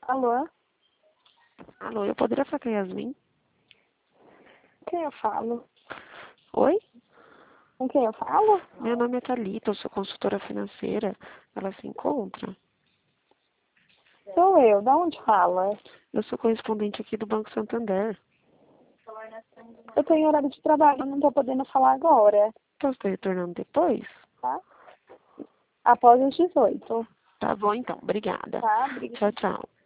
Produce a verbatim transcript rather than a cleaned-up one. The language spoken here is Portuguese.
Alô? Alô, eu poderia falar com a Yasmin? Quem eu falo? Oi? Com quem eu falo? Meu nome é Thalita, eu sou consultora financeira. Ela se encontra? Sou eu. Da onde fala? Eu sou correspondente aqui do Banco Santander. Eu tô em horário de trabalho, não tô podendo falar agora, Posso estar retornando depois? tá? Após as dezoito. Tá bom, então. Obrigada. Tá? Obrigada. Tchau, tchau.